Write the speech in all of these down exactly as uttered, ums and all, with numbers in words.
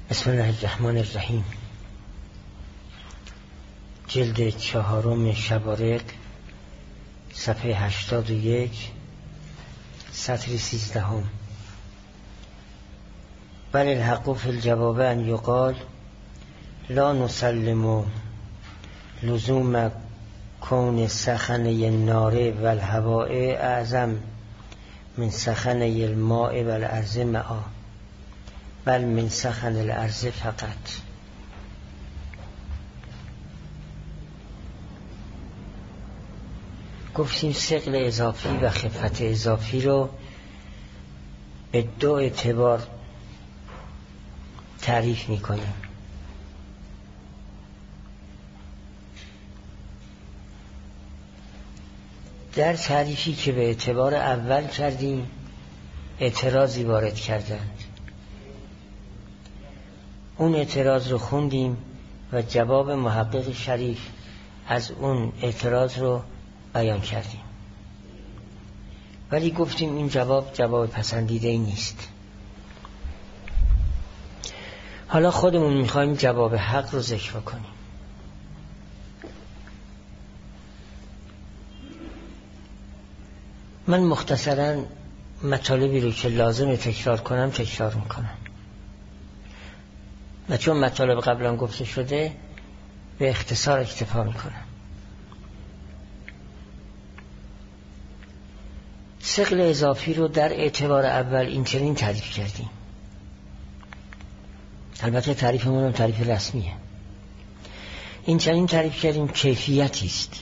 بسم الله الرحمن الرحیم. جلد چهارم شبارق، صفحه هشتاد و یک، سطر سیزدهم. بل الحق فی الجواب ان یقال لا نسلم لزوم کون سخنه النار و الهواء اعظم من سخنه الماء و الارض معا، بل من سخن الارض فقط. گفتیم ثقل اضافی و خفت اضافی رو به دو اعتبار تعریف میکنیم. در تعریفی که به اعتبار اول کردیم اعتراضی وارد کردند. اون اعتراض رو خوندیم و جواب محقق شریف از اون اعتراض رو بیان کردیم، ولی گفتیم این جواب جواب پسندیده ای نیست. حالا خودمون میخوایم جواب حق رو ذکر کنیم. من مختصراً مطالبی رو که لازم تکرار کنم تکرار میکنم و چون مطالب قبلا گفته شده به اختصار اکتفا میکنم. ثقل اضافی رو در اعتبار اول این چنین تعریف کردیم. البته تعریفمون هم تعریف رسمیه. این چنین تعریف کردیم کیفیتی است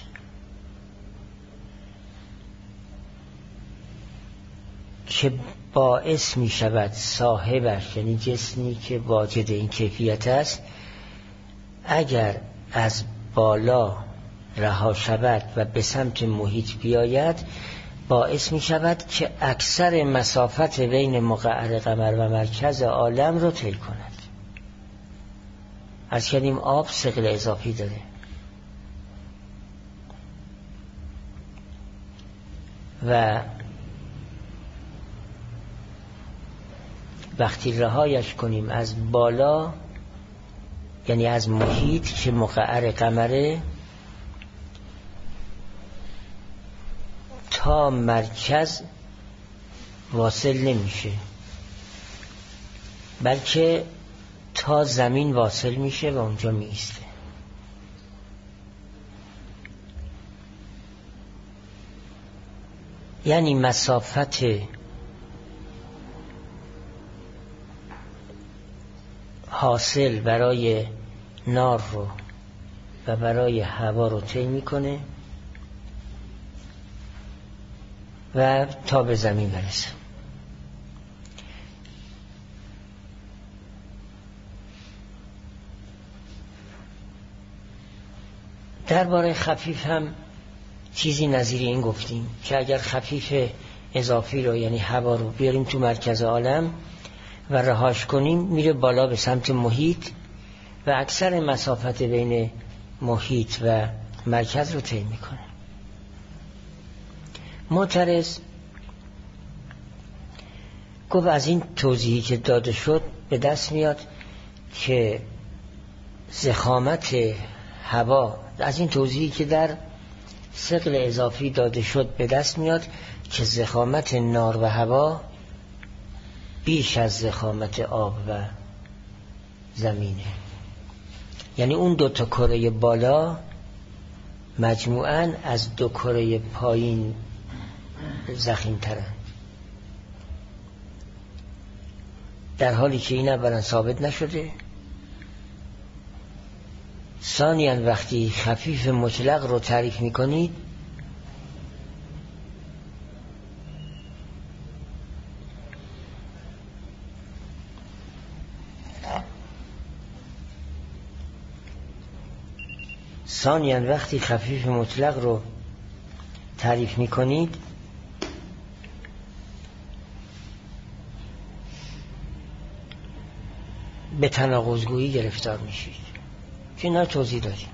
که باعث می شود صاحبش، یعنی جسمی که واجد این کیفیت است، اگر از بالا رها شود و به سمت محیط بیاید باعث می شود که اکثر مسافت بین مقعر قمر و مرکز عالم رو طی کند. از کردیم آب ثقل اضافی داره و وقتی رهایش کنیم از بالا، یعنی از محیط که مقعر قمره، تا مرکز واصل نمیشه، بلکه تا زمین واصل میشه و اونجا میسته. یعنی مسافت حاصل برای نار رو و برای هوا رو طی میکنه و تا به زمین برسه. درباره خفیف هم چیزی نظیر این گفتیم که اگر خفیف اضافی رو، یعنی هوا رو، بیاریم تو مرکز عالم و رهاش کنیم میره بالا به سمت محیط و اکثر مسافت بین محیط و مرکز رو طی میکنه. معترض گفت از این توضیحی که داده شد به دست میاد که ضخامت هوا، از این توضیحی که در ثقل اضافی داده شد به دست میاد که ضخامت نار و هوا بیش از ضخامت آب و زمینه. یعنی اون دو تا کره بالا مجموعاً از دو کره پایین ضخیم‌ترن، در حالی که این اولا ثابت نشده، ثانیاً وقتی خفیف مطلق رو تعریف میکنید ثانیاً وقتی خفیف مطلق رو تعریف میکنید به تناقض‌گویی گرفتار میشید که اینا توضیح دادیم.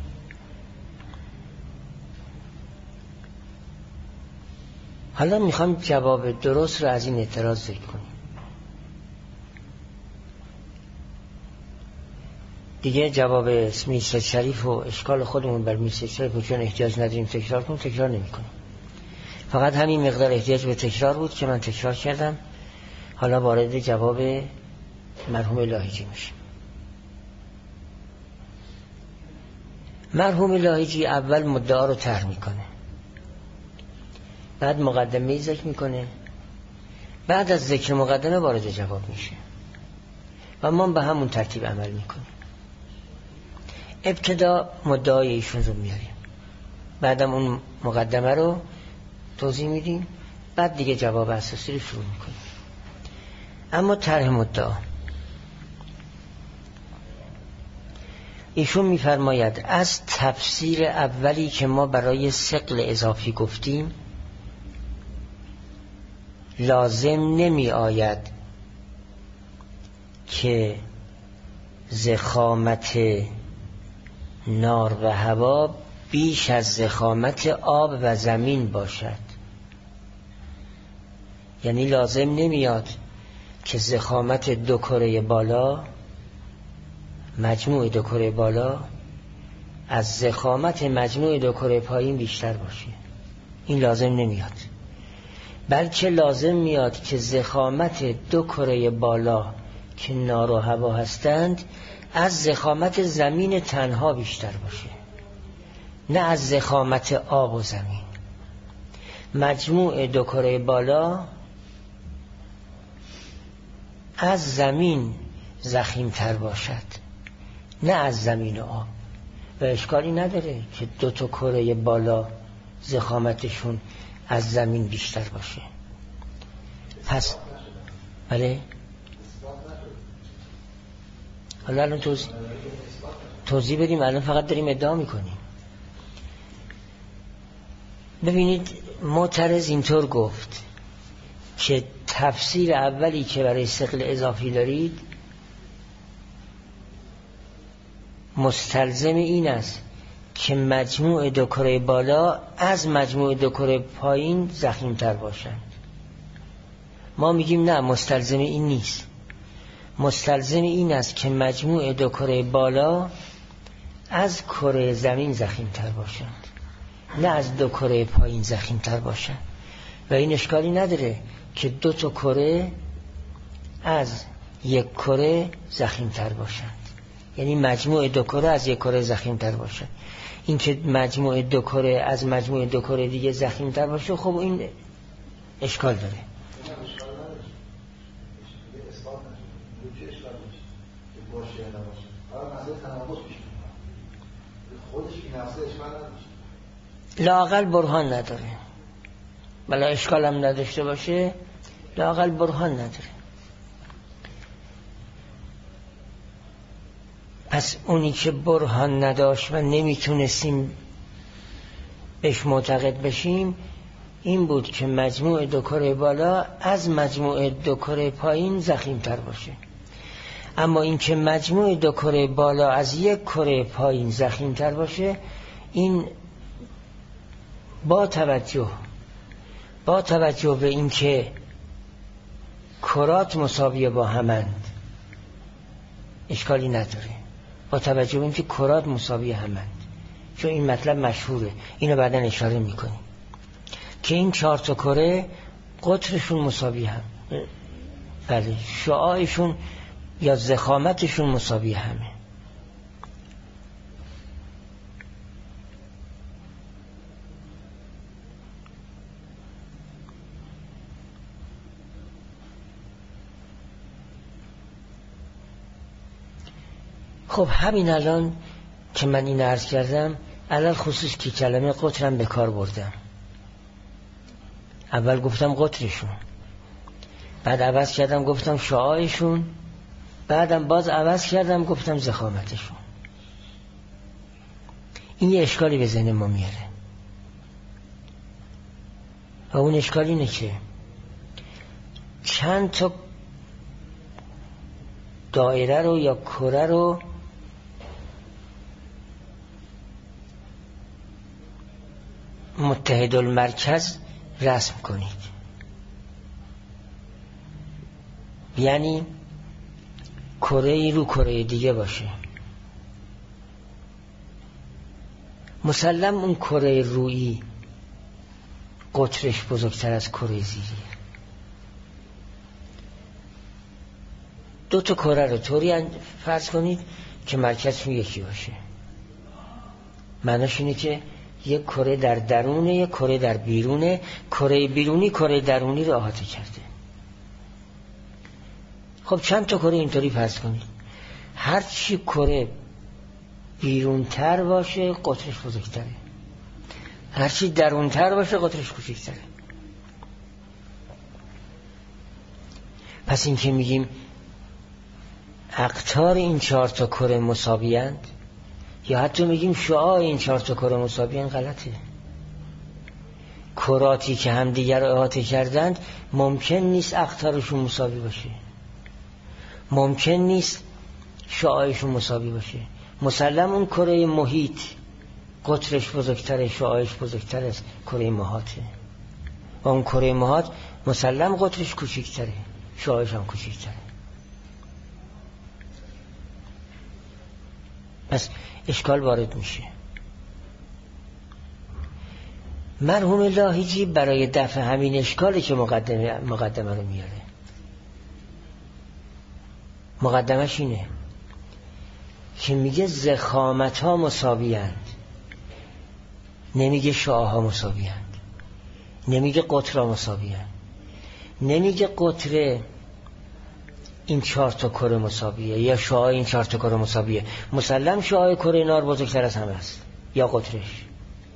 حالا میخوام جواب درست رو از این اعتراض ذکر کنیم. دیگه جواب میرسد شریف و اشکال خودمون بر میرسد شریف و چون احتیاج نداریم تکرار کنیم تکرار نمی کنیم. فقط همین مقدار احتیاج به تکرار بود که من تکرار کردم. حالا وارد جواب مرحوم لاهیجی میشیم. مرحوم لاهیجی اول مدعا رو طرح میکنه، بعد مقدمه ذکر میکنه، بعد از ذکر مقدمه وارد جواب میشه و ما به همون ترتیب عمل میکنیم. ابتدا مدعای ایشون رو میاریم، بعدم اون مقدمه رو توضیح میدیم، بعد دیگه جواب اساسی رو شروع میکنیم. اما طرح مدعا، ایشون میفرماید از تفسیر اولی که ما برای ثقل اضافی گفتیم لازم نمی آید که ضخامت نار و هوا بیش از ضخامت آب و زمین باشد. یعنی لازم نمیاد که ضخامت دو کره بالا، مجموع دو کره بالا از ضخامت مجموع دو کره پایین بیشتر باشه. این لازم نمیاد، بلکه لازم میاد که ضخامت دو کره بالا که نار و هوا هستند از ضخامت زمین تنها بیشتر باشه، نه از ضخامت آب و زمین. مجموع دو کره بالا از زمین ضخیم‌تر باشد، نه از زمین و آب. و اشکالی نداره که دو تا کره بالا ضخامتشون از زمین بیشتر باشه. پس بله، حالا الان توضیح توضیح بدیم. الان فقط داریم ادعا میکنیم. ببینید معترض اینطور گفت که تفسیر اولی که برای ثقل اضافی دارید مستلزم این است که مجموع دو کره بالا از مجموع دو کره پایین ضخیم‌تر باشند. ما میگیم نه، مستلزم این نیست. مستلزم این است که مجموع دو کره بالا از کره زمین ضخیم‌تر باشند، نه از دو کره پایین ضخیم‌تر باشند. و این اشکالی نداره که دو تا کره از یک کره ضخیم‌تر باشند، یعنی مجموع دو کره از یک کره ضخیم‌تر باشه. این که مجموع دو کره از مجموع دو کره دیگه ضخیم‌تر باشه، خب این اشکال داره. لااقل برهان نداره، بلا اشکال هم نداشته باشه، لااقل برهان نداره. پس اونی که برهان نداشت و نمیتونستیم بهش معتقد بشیم این بود که مجموع دو کره بالا از مجموع دو کره پایین ضخیم‌تر باشه. اما این که مجموع دو کره بالا از یک کره پایین ضخیم‌تر باشه، این با توجه با توجه به این که کرات مساویه با همند اشکالی نداره. با توجه به این که کرات مساوی همند، چون این مطلب مشهوره، اینو بعداً اشاره میکنیم که این چهار تا کره قطرشون مساوی هم، بله، شعاعشون یا ضخامتشون مساوی همه. خب همین الان که من این عرض کردم، علل خصوص که کلمه قطرم به کار بردم. اول گفتم قطرشون، بعد عوض کردم گفتم شعاعشون، بعدم باز عوض کردم گفتم ضخامتشون. این یه اشکالی به ذهن ما میاره و اون اشکال اینه که چند تا دایره رو یا کره رو متحد المرکز رسم کنید. یعنی کره ای رو کره دیگه باشه، مسلم اون کره رویی قطرش بزرگتر از کره زیری. دو تا کره رو طوری فرض کنید که مرکزشون یکی باشه. معناش اینه که یک کره در درونه، یک کره در بیرونه. کره بیرونی کره درونی رو احاطه کرده. خب چند تا کره اینطوری فرض کنید. هر چی کره بیرونتر باشه قطرش بزرگتره، هر چی درونتر باشه قطرش کوچکتره. پس این که میگیم اقطار این چهار تا کره مساویند، یا حتی میگیم شعاع این چهار تا کره مساویند، غلطه. کراتی که همدیگر رو احاطه کردند ممکن نیست اقطارشون مساوی باشه، ممکن نیست شعاعشون مساوی باشه. مسلم اون کره محیط قطرش بزرگتره، شعاعش بزرگتر از کره محاطه، و اون کره محاط مسلم قطرش کوچکتره، شعاعش هم کوچکتره. پس اشکال وارد میشه. مرحوم لاهیجی برای دفع همین اشکالی که مقدمه, مقدمه رو میاره. مقدمش اینه که میگه ضخامت ها مساوی اند، نمیگه شعاع ها مساوی اند، نمیگه قطر ها مساوی اند، نمیگه قطر این چهار تا کره مساویه یا شعاع این چهار تا کره مساویه. مسلم شعاع کره نار بزرگتر از همه است یا قطرش،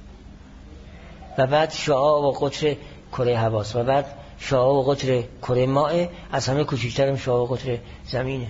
و بعد شعاع و قطر کره هواست، و بعد شعاع و قطر کره مائه از همه کوچکتر هم شعاع و قطر زمینه.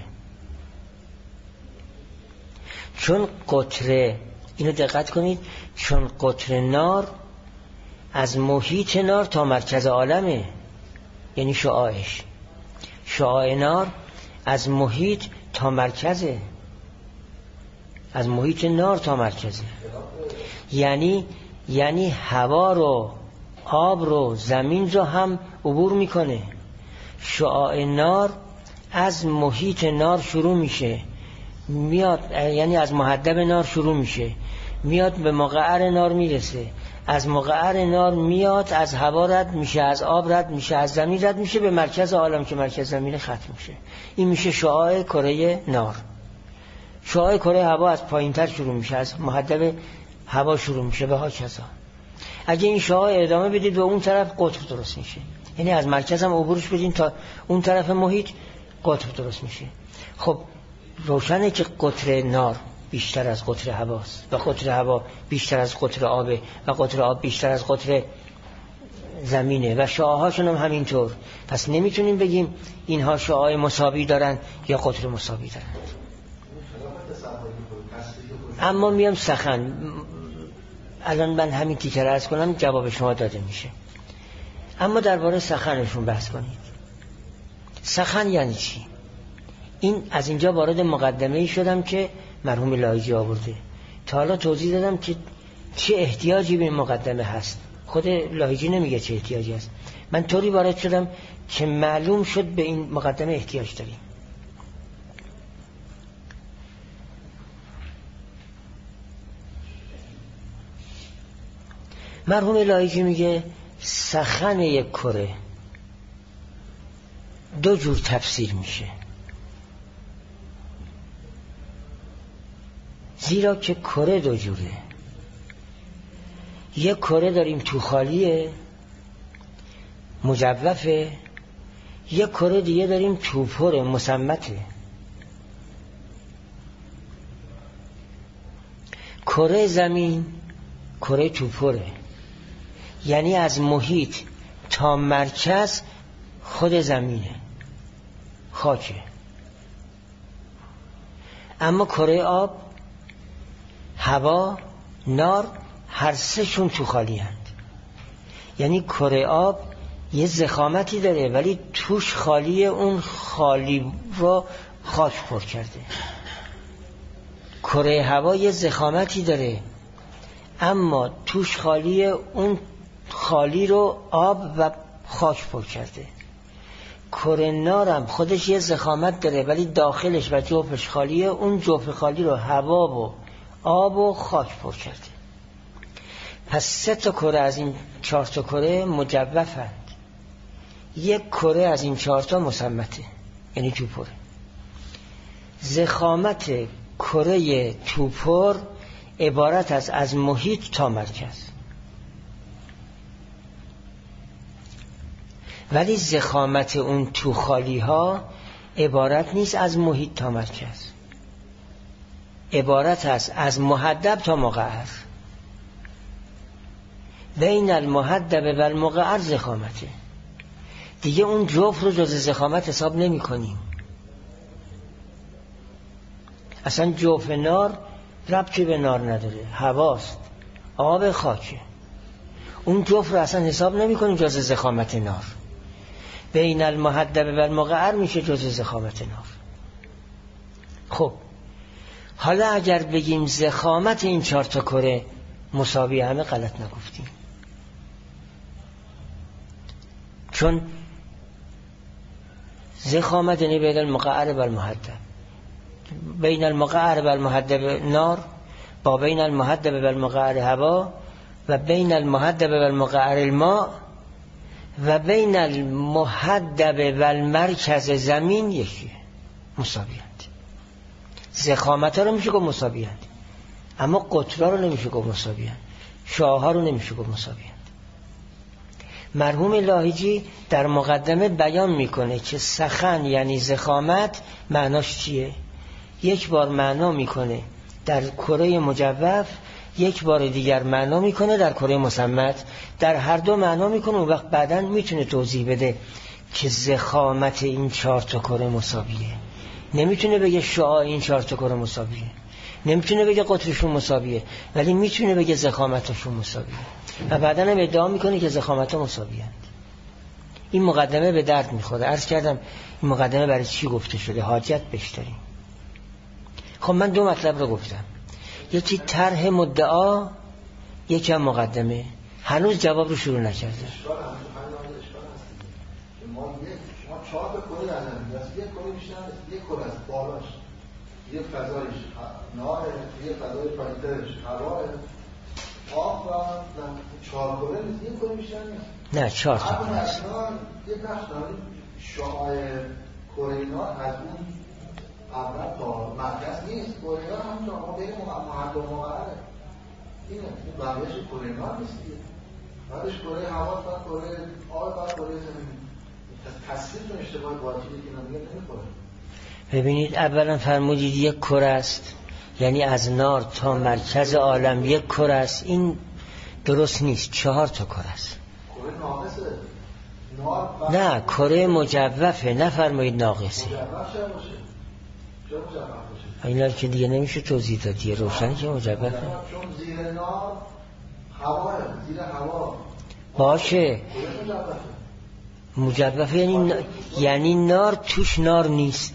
چون قطر، اینو دقت کنید، چون قطر نار از محیط نار تا مرکز عالمه، یعنی شعاعش، شعاع نار از محیط تا مرکزه، از محیط نار تا مرکزه. یعنی یعنی هوا رو، آب رو، زمین رو هم عبور میکنه. شعاع نار از محیط نار شروع میشه، میاد، یعنی از محدب نار شروع میشه، میاد به مقعر نار میرسه، از مقعر نار میاد، از هوا رد میشه، از آب رد میشه، از زمین رد میشه، به مرکز عالم که مرکز زمین ختم میشه. این میشه شعاع کره نار. شعاع کره هوا از پایینتر شروع میشه، از محدب هوا شروع میشه و ها کذا. اگه این شعاع ادامه بدید و اون طرف قطر درست میشه، یعنی از مرکز هم عبورش بدین تا اون طرف محیط قطر درست میشه. خب روشنه که قطر نار بیشتر از قطر هواست، و قطر هوا بیشتر از قطر آبه، و قطر آب بیشتر از قطر زمینه، و شعاعهاشون هم همینطور. پس نمیتونیم بگیم اینها شعاع مساوی دارن یا قطر مساوی دارن. اما میام سخن، الان من همین تیکه را عرض کنم، جواب شما داده میشه. اما درباره سخنشون بحث کنید. سخن یعنی چی؟ این از اینجا وارد مقدمه ای شدم که مرحوم لاهیجی آورده. تا حالا توضیح دادم که چه احتیاجی به این مقدمه هست. خود لاهیجی نمیگه چه احتیاجی هست. من طوری وارد شدم که معلوم شد به این مقدمه احتیاج داریم. مرحوم لاهیجی میگه سخن یک کره دو جور تفسیر میشه، زیرا که کره دو جوره. یک کره داریم تو خالیه، مجوفه، یک کره دیگه داریم تو پره، مسمته. کره زمین کره تو پره، یعنی از محیط تا مرکز خود زمینه، خاکه. اما کره آب، هوا، نار، هر سه شون تو خالی هند. یعنی کره آب یه ضخامتی داره ولی توش خالیه، اون خالی رو خاک پر کرده. کره هوا یه ضخامتی داره اما توش خالیه، اون خالی رو آب و خاک پر کرده. کره نارم خودش یه ضخامت داره ولی داخلش و جوفش خالیه، اون جوف خالی رو هوا و آب و خاک پر کرده. پس سه تا کره از این چهار تا کره مجوفند، یک کره از این چهار تا مسمته، یعنی توپره. ضخامت کره توپر عبارت است از محیط تا مرکز، ولی ضخامت اون تو خالی ها عبارت نیست از محیط تا مرکز، عبارت است از محدب تا مقعر. بین المحدب و المقعر ضخامته. دیگه اون جفت رو جز ضخامت حساب نمی کنیم. اصلا جوف نار ربطی به نار نداره، هواست، آب، خاکه. اون جفت رو اصلا حساب نمی کنیم جز ضخامت نار. بین المحدب و المقعر میشه جز ضخامت نار. خب حالا اگر بگیم ضخامت این چهار تا کره مساوی همه، غلط نگفتیم، چون ضخامت یعنی بین المقعر و المحدب. بین المقعر و المحدب نار با بین المحدب و المقعر هوا و بین المحدب و المقعر الماء و بین المحدب و المرکز زمین یکیه، مساویند. ضخامت ها رو میشه گفت مساویند، اما قطرها رو نمیشه گفت مساویند، شعاها رو نمیشه گفت مساویند. مرحوم لاهیجی در مقدمه بیان میکنه که سخن یعنی ضخامت معناش چیه. یک بار معنا میکنه در کره مجوف، یک بار دیگر معنا میکنه در کره مسمت. در هر دو معنا میکنه، اون وقت بعداً میتونه توضیح بده که ضخامت این چهار تا کره مساویه. نمیتونه بگه شعاع این چهار تا کره مساویه، نمیتونه بگه قطرشون مساویه، ولی میتونه بگه ضخامتشون مساویه و بعداً هم ادعا میکنه که ضخامت‌ها مساویند. این مقدمه به درد میخوره. عرض کردم این مقدمه برای چی گفته شده، حاجت بهش داریم. خب من دو مطلب رو گفتم، یکی طرح مدعا، یکی هم مقدمه. هنوز جواب رو شروع نکرده. ما چهار تا کره نداریم، یک کره بیشتر نیست، یک کره است، بالاش یک فضایش نار، یک فضای پایین‌ترش هوا، آب و چهار کره نیست، یک کره بیشتر نیست. نه چهار تا کره است. یک بخش داریم شعاع کره نار از اون اول تا مرکز نیست، کره نار هم شما بین محدب و مقعره. اینه بقیه‌اش کره نار نیست دیگه. بعدش کره هوا و کره آب و کره زمین. تصویر اشتباه باطلی که نمیگه نمیخوره. ببینید اولا فرمودید یک کره است، یعنی از نار تا مرکز عالم یک کره است. این درست نیست، چهار تا کره است. کره ناقصه. نار نه کره مجوفه، نفرمایید ناقصه. مجوف چه باشه؟ چه مجوف باشه؟ اینا که دیگه نمیشه توضیح داد، دیگه روشنی که مجوفه. چون زیر نار هواه، زیر هوا باشه. کره مجوفه. مجوفه یعنی یعنی نار توش نار نیست،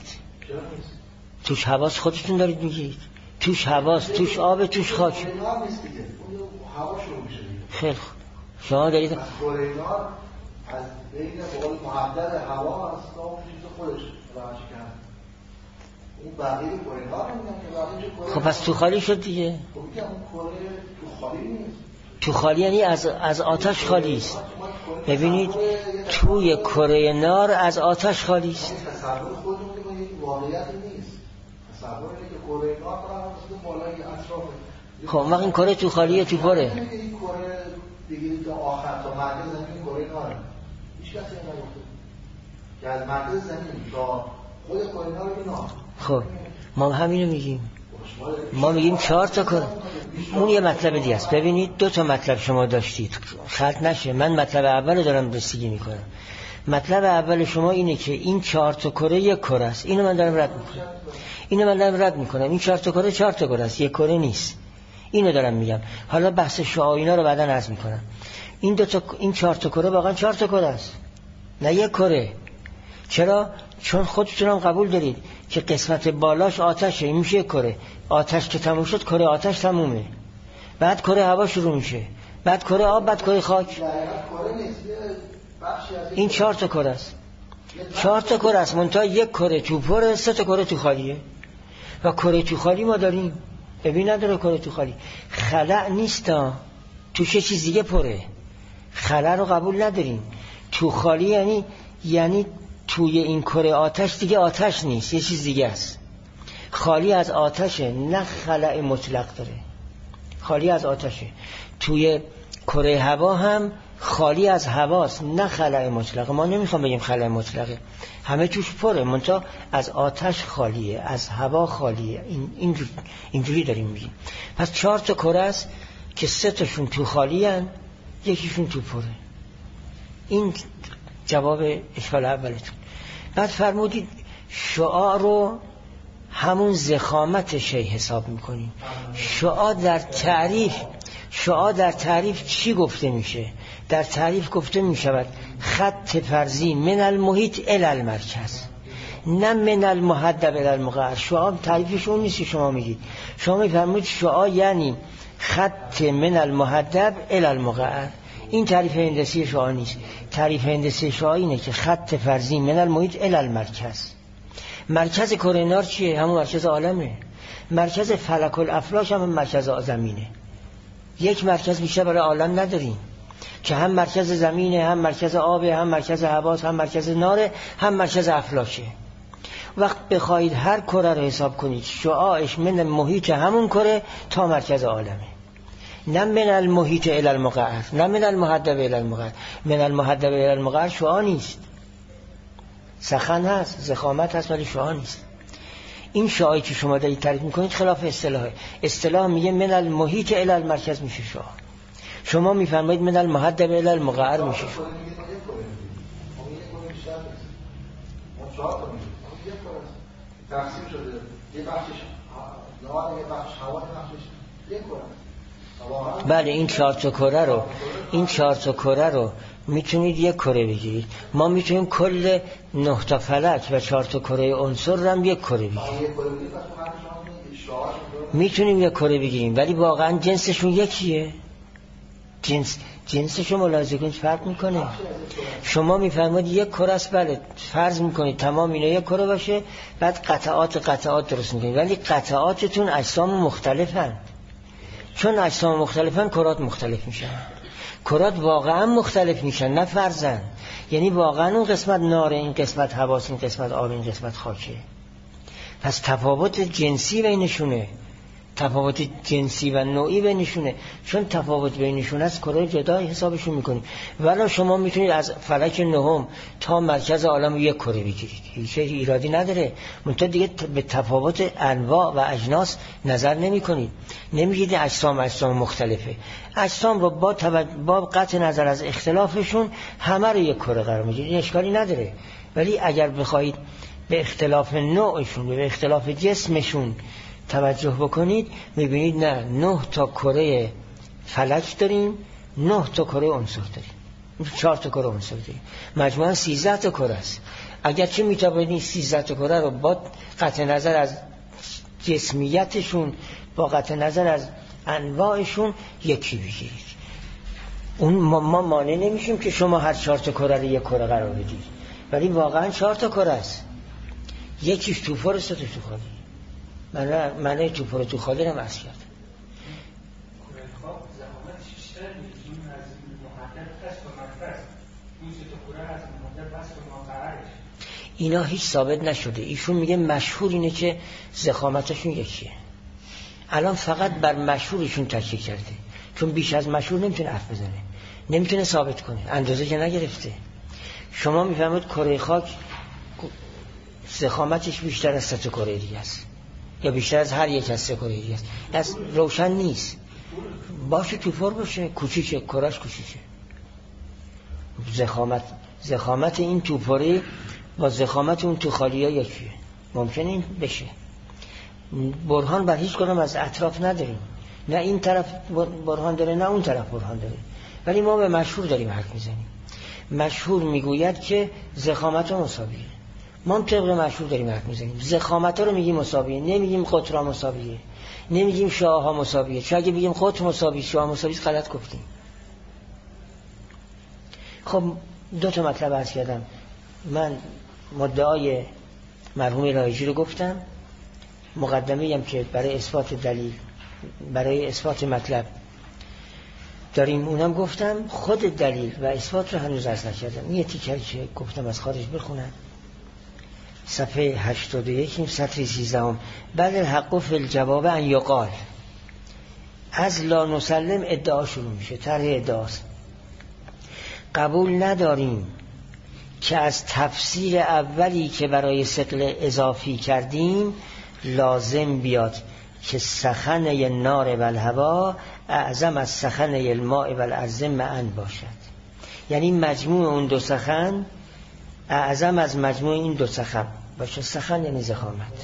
توش هواست. خودتون دارید میگید توش هواست، توش آب، توش خاک. نار نیست دیگه، اون هوا شروع میشه. خیلی خوب، شما دارید از کره نار از بین قول محدد هوا است تا اون چیز خودش راهش کرد. اون بقیه کره نار نمیدونم که بقیه کره. خب پس تو خالی شد دیگه. خب میگم اون کره تو خالی نیست. تو خالی یعنی از از آتش خالی است. ببینید توی کره نار از آتش خالی است. تصور خودمون که یک واقعیت نیست. تصور اینه که کره نار فقط بالای اطرافه. خب وقت این کره تو خالیه، تو پره. این کره بگیرید تا آخر تا مرکز زمین کره ناره. هیچ کسی نگفته که از مرکز زمین تا خود کره نار نار. خب ما همینو میگیم. ما میگیم چهار تا کره. اون یه مطلب دیگه است. ببینید دو تا مطلب شما داشتید، خلط نشه. من مطلب اول دارم رسیدگی میکنم. مطلب اول شما اینه که این چهار تا کره یک کره است. اینو من دارم رد میکنم. اینو من دارم رد میکنم. این چهار تا کره چهار تا کره است، یک کره نیست. اینو دارم میگم. حالا بحث شعاع اینا رو بعداً عرض میکنم. این دو تا این چهار تا کره واقعا چهار تا کره است، نه یک کره. چرا؟ چون خودتون هم قبول دارید که قسمت بالاش آتشه، این میشه کره. آتش که تموم شد کره آتش تمومه، بعد کره هوا شروع میشه، بعد کره آب، بعد کره خاک. این چهار تا کره است. چهار تا کره است، منتها یک کره تو پره، سه تا کره تو خالیه. و کره تو خالی ما داریم. ببین نداره کره تو خالی. خلأ نیستا، توش چیز دیگه پره. خلا رو قبول نداریم. تو خالی یعنی یعنی توی این کره آتش دیگه آتش نیست، یه چیز دیگه است. خالی از آتشه، نه خلأ مطلق داره. خالی از آتشه. توی کره هوا هم خالی از هواست، نه خلأ مطلق. ما نمیخوام بگیم خلأ مطلقه، همه توش پره، منتها از آتش خالیه، از هوا خالیه. این اینجوری اینجوری داریم میگیم. پس چهار تا کره است که سه تاشون تو خالی هن، یکیشون تو پره. این جواب اشکال اولتون. بعد فرمودید شعاع رو همون ضخامت شی حساب میکنیم. شعاع در تعریف شعاع در تعریف چی گفته میشه؟ در تعریف گفته میشود خط فرضی من المحیط الی المرکز، نه من المحدب الی المقعر. شعاع تعریفش اون نیست که شما میگید. شما میفرمایید شعاع یعنی خط من المحدب الی المقعر. این تعریف هندسی شعاع نیست. تعریف هندسی شعاع اینه که خط فرضی من المحیط الی المرکز. مرکز کره نار چیه؟ همون مرکز عالمه. مرکز فلک الافلاک هم مرکز زمینه. یک مرکز بیشتر برای عالم نداریم که هم مرکز زمینه، هم مرکز آبه، هم مرکز هواست، هم مرکز ناره، هم مرکز افلاکه. وقت بخواید هر کره رو حساب کنید شعاعش من محیط همون کره تا مرکز عالمه، نه من المحیط الی المقعر، نه من المحدب الی المقعر. من المحدب الی المقعر شعاع نیست، سخن هست، ضخامت هست، ولی شعاع نیست. این شعاعی که شما دارید تعریف میکنید خلاف اصطلاحه. اصطلاح میگه من المحیط الی المرکز میشه شعاع. شما میفرمایید من المحدب الی المقعر میشه شعاع. تقسیم شده یه بخشش نار، یه بخش هوا، یه بخشش یک کره. بله این چهار تا کره رو این چهار تا کره رو میتونید یک کره بگیرید. ما میتونیم کل نه تا فلک و چهار تا کره عنصر رو هم یک کره بگیریم. میتونیم یک کره بگیریم ولی واقعا جنسشون یکیه. جنس جنسشون ملاحظه کنید فرق میکنه. شما میفرمایید یک کره است، بله فرض میکنید تمام اینا یک کره باشه، بعد قطعات قطعات درست میکنید، ولی قطعاتتون اجسام مختلفن. چون اجسام مختلفن کرات مختلف میشن. کرات واقعا مختلف میشن، نه فرضاً. یعنی واقعا اون قسمت نار، این قسمت هواست، این قسمت آب، این قسمت خاکه. پس تفاوت جنسی بینشونه، تفاوت جنسی و نوعی بینشونه. چون تفاوت بینشون است کره جدا حسابشون میکنیم. ولی شما میتونید از فلک نهم تا مرکز عالم یک کره بگیرید، هیچ ایرادی نداره. منتها دیگه به تفاوت انواع و اجناس نظر نمیکنید. نمیگید اجسام اجسام مختلفه. اجسام رو با با قطع نظر از اختلافشون همه رو یک کره قرار میدید، اشکالی نداره. ولی اگر بخواید به اختلاف نوعشون، به اختلاف جسمشون توجه بکنید، میبینید نه نه تا کره فلک داریم، نه تا کره عنصر داریم، چهار تا کره عنصر داریم، مجموعاً سیزده تا کره است. اگرچه میتوانید سیزده تا کره رو با قطع نظر از جسمیتشون، با قطع نظر از انواعشون یکی بگیرید، اون ما, ما مانع نمیشیم که شما هر چهار تا کره رو یک کره قرار بدید، ولی واقعاً چهار تا کره است. یکیش تو پر است، تو خالی. من من تو پر تو خالی رو عرض کردم. اینا هیچ ثابت نشده. ایشون میگه مشهور اینه که ضخامتشون یکیه. الان فقط بر مشهورشون تکیه کرده، چون بیش از مشهور نمیتونه حرف بزنه، نمیتونه ثابت کنه، اندازه که نگرفته. شما میفهمید کره خاک ضخامتش بیشتر از سطح کره دیگه است، یا بیشتر از هر یک از سه کره دیگه است. از روشن نیست. باشه تو پر باشه، کوچیکه، کرهش کوچیکه. ضخامت ضخامت این تو پره با ضخامت اون تو خالیه یکیه. ممکنه این بشه. برهان بر هیچ کدوم از اطراف نداریم، نه این طرف برهان داره نه اون طرف برهان داره، ولی ما به مشهور داریم حرف میزنیم. مشهور میگوید که ضخامت مساویه. ما هم طبق مشهور داریم حرف میزنیم. ضخامت ها رو میگیم مساویه، نمیگیم قطرها مساویه، نمیگیم شعاعها مساویه. چون اگه بگیم قطر مساوی شعاع مساوی غلط گفتیم. خب دو تا مطلب عرض کردم. من مدعای مرحوم رایجی رو گفتم، مقدمه هم که برای اثبات دلیل، برای اثبات مطلب داریم. اونم گفتم خود دلیل و اثبات رو هنوز عرض نکردم. یه تیکر که گفتم از خارج بخونم، صفحه هشتاد و یک سطر سیزدهم. بل الحق فی الجواب ان یقال، از لا نسلم ادعا شروع میشه، طرح ادعاست. قبول نداریم که از تفسیر اولی که برای ثقل اضافی کردیم لازم بیاد که سخن نار و الهوا اعظم از سخن الماء و الارض معا باشد. یعنی مجموع اون دو سخن اعظم از مجموع این دو سخن باشه. سخن یعنی ضخامت.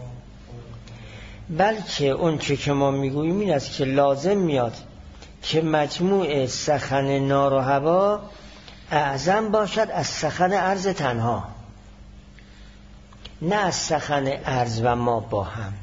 بلکه اون چه که ما میگوییم این است که لازم میاد که مجموع سخن نار و هوا اعظم باشد از سخن ارض تنها، نه از سخن ارض و ما با هم.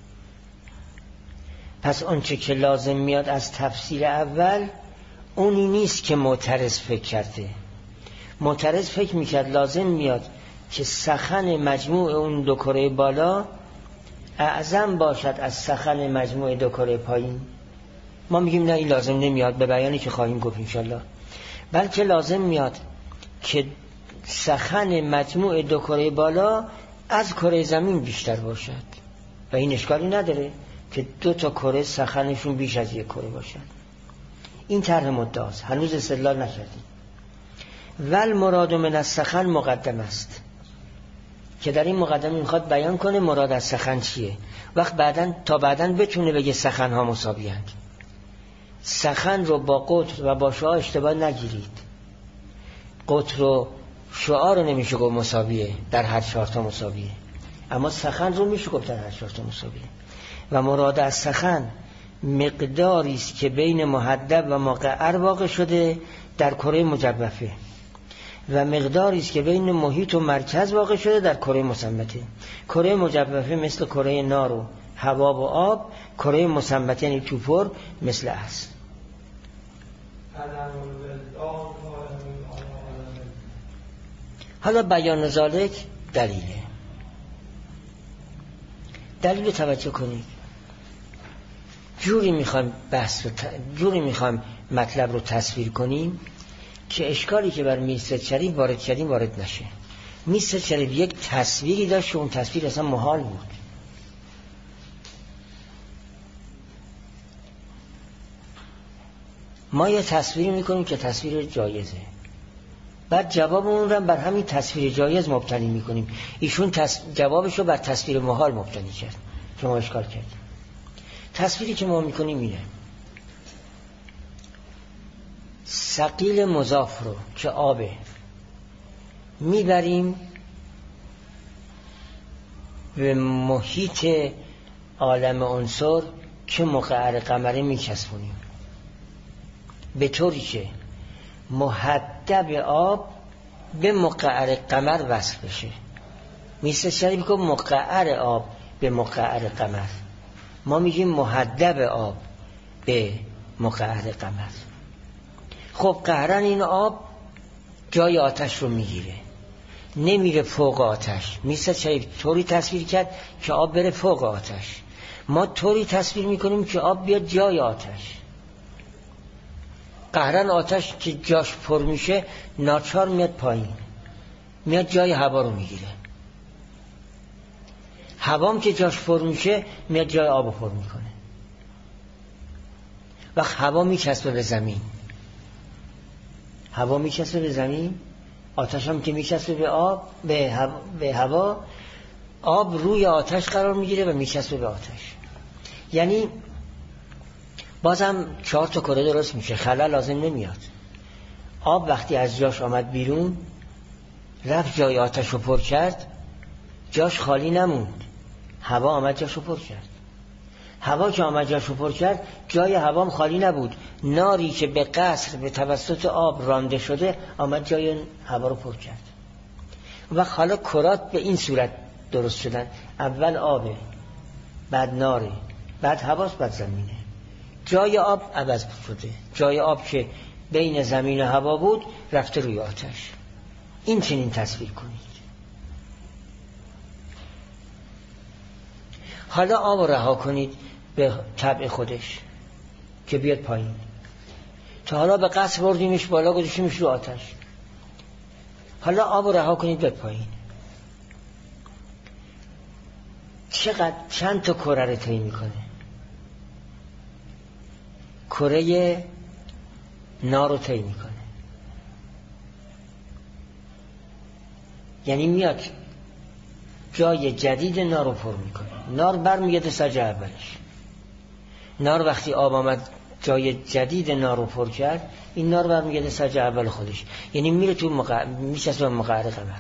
پس اون چه که لازم میاد از تفسیر اول اونی نیست که معترض فکر کرده. معترض فکر میکرد لازم میاد که سخن مجموع اون دو کره بالا اعظم باشد از سخن مجموع دو کره پایین. ما میگیم نه، این لازم نمیاد، به بیانی که خواهیم گفت انشالله. بلکه لازم میاد که سخن مجموع دو کره بالا از کره زمین بیشتر باشد و این اشکالی نداره که دو تا کره سخنشون بیش از یک کره باشد. این طرح مدعاست، هنوز استدلال نکردیم. ول مراد من السخن مقدم است، که در این مقدمه میخواد بیان کنه مراد از سخن چیه، وقت بعدن تا بعدن بتونه بگه سخن ها مساویند. سخن رو با قطر و با شعار اشتباه نگیرید. قطر و شعار رو نمیشه گفت مساویه، در هر چهار تا مساویه، اما سخن رو میشه گفت در هر چهار تا مساویه. و مراد از سخن مقداری است که بین محدب و مقعر واقع شده در کره مجوفه و مقداری است که بین محیط و مرکز واقع شده در کره مصمته. کره مجوفه مثل کره نار و هوا و آب، کره مصمته یعنی توپر مثل است. حالا بیان ذالک دلیله. دلیل توجه کنید. جوری میخوایم بحث رو ت... جوری میخوایم مطلب رو تصویر کنیم که اشکالی که بر میرسد شریف وارد کردیم وارد نشه. میرسد شریف یک تصویری داشت که اون تصویر اصلا محال بود. ما یه تصویری میکنیم که تصویر جایزه، بعد جوابمون رو بر همین تصویر جایز مبتنی میکنیم. ایشون تص... جوابشو بر تصویر محال مبتنی کرد که ما اشکال کردیم. تصویری که ما میکنیم اینه: ثقیل مضاف رو که آبه میبریم به محیط عالم عنصر که مقعر قمره میچسبونیم، به طوری که محدب آب به مقعر قمر وصل بشه. میسه شریف که مقعر آب به مقعر قمر، ما میگیم محدب آب به مقعر قمر. خب قهرن این آب جای آتش رو میگیره، نمیره فوق آتش. میسه شریف طوری تصویر کرد که آب بره فوق آتش، ما طوری تصویر میکنیم که آب بیاد جای آتش. قهرن آتش که جاش پر میشه ناچار میاد پایین، میاد جای هوا رو میگیره. هوام که جاش پر میشه میاد جای آب پر میکنه. وقت هوا میچسبه به زمین، هوا میچسبه به زمین، آتش هم که میچسبه به آب به هوا, به هوا آب روی آتش قرار میگیره و میچسبه به آتش. یعنی بازم چهار تا کره درست میشه، خلل لازم نمیاد. آب وقتی از جاش آمد بیرون رفت جای آتش رو پر کرد، جاش خالی نموند، هوا آمد جاش رو پر کرد. هوا که آمد جاش رو پر کرد جای هوام خالی نبود، ناری که به قصر به توسط آب رانده شده آمد جای هوا رو پر کرد. و حالا کرات به این صورت درست شدن: اول آبه، بعد ناره، بعد هواست، بعد زمینه. جای آب عوض شده، جای آب که بین زمین و هوا بود رفته روی آتش. این چنین تصویر کنید. حالا آب رو رها کنید به طبع خودش که بیاد پایین. تا حالا به قصر بردیمش بالا گذاشتیمش رو آتش، حالا آب رو رها کنید به پایین. چقدر چند تا کره رو طی میکنه؟ کره نار رو طی میکنه. یعنی میاد جای جدید نار رو پر میکنه. نار برمیگرده سج اولش. نار وقتی آب آمد جای جدید نار رو پر کرد، این نار برمیگرده سج اول خودش، یعنی میره تو مقعر، میشه به مقعر قمر.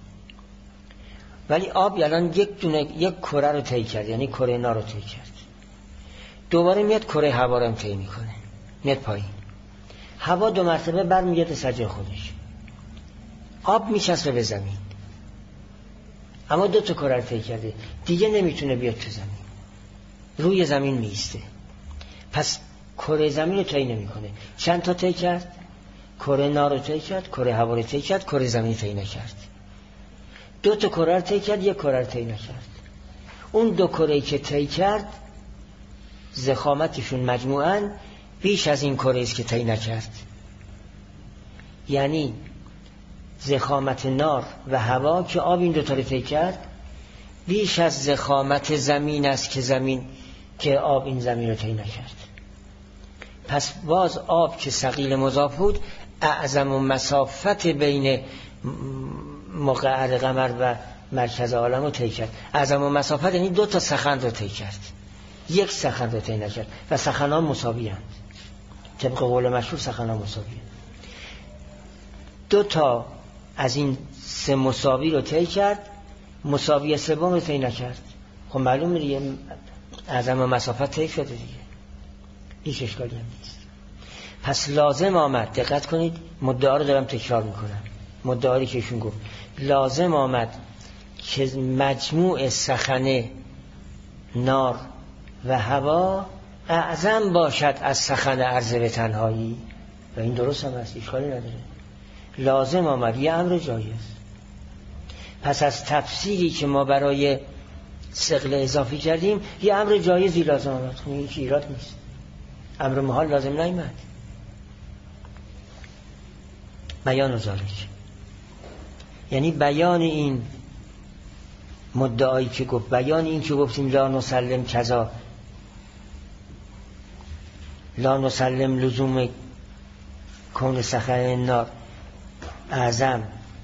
ولی آب الان یک دونه یک کره رو طی کرد، یعنی کره نار رو طی کرد. دوباره میاد کره هوا رو هم طی میکنه، میاد پایین. هوا دو مرتبه برمیگرده سج خودش. آب میچسبه به زمین، اما دو تا کره رو طی کرده، دیگه نمیتونه بیاد تو زمین، روی زمین میسته. پس کره زمین رو طی نمیکنه. چند تا طی کرد؟ کره نار رو طی کرد، کره هوا رو طی کرد، کره زمین طی نکرد. دو تا کره رو طی کرد، یک کره رو طی نکرد. اون دو کره‌ای که طی کرد ضخامتشون مجموعاً بیش از این کره است که طی نکرد. یعنی ضخامت نار و هوا که آب این دو تا رو طی کرد بیش از ضخامت زمین است که زمین که آب این زمین رو طی نکرد. پس باز آب که ثقیل مضاف بود اعظم و مسافت بین مقعر قمر و مرکز عالم رو طی کرد. اعظم و مسافت یعنی دو تا سخن رو طی کرد، یک سخن رو طی نکرد و سخنان مساوی هستند. طبق قول مشهور سخنان مساوی هستند. دو تا از این سه مساوی رو طی کرد، مساوی سوم رو طی نکرد. خب معلومه دیگه اعظم و مسافت طی شده دیگه، هیچ اشکالی هم نیست. پس لازم آمد، دقت کنید مدعا رو دارم تکرار میکنم، مدعایی که ایشون گفت لازم آمد که مجموع سخن نار و هوا اعظم باشد از سخن عرض به تنهایی، و این درست هم هست، اشکالی نداره. لازم آمد، یه امر جایز. پس از تفسیری که ما برای ثقل اضافی کردیم یه امر جایزی لازم آمد، خب این ایراد نیست. امر محال لازم نیامد. بیان ذالک یعنی بیان این مدعایی که گفت، بیان این که گفتیم لا نسلم کذا، لا نسلم لزوم کون سخن نار اعظم